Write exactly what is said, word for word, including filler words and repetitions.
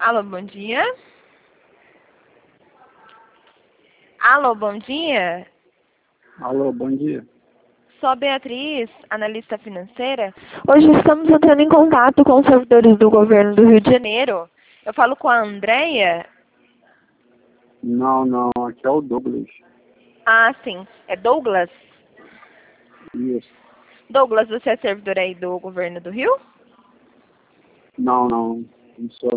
Alô, bom dia. Alô, bom dia. Alô, bom dia. Sou a Beatriz, analista financeira. Hoje estamos entrando em contato com os servidores do governo do Rio de Janeiro. Eu falo com a Andréia. Não, não, aqui é o Douglas. Ah, sim. É Douglas? Isso. Douglas, você é servidor aí do governo do Rio? Não, não, não sou